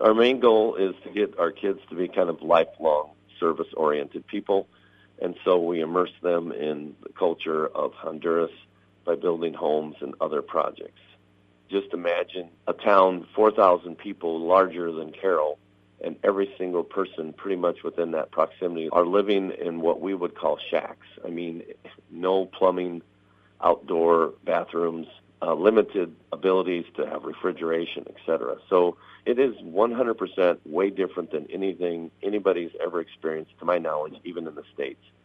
Our main goal is to get our kids to be kind of lifelong service-oriented people, and so we immerse them in the culture of Honduras by building homes and other projects. Just imagine a town, 4,000 people, larger than Carroll, and every single person pretty much within that proximity are living in what we would call shacks. I mean, no plumbing, outdoor bathrooms, limited abilities to have refrigeration, etc. So it is 100% way different than anything anybody's ever experienced, to my knowledge, even in the States.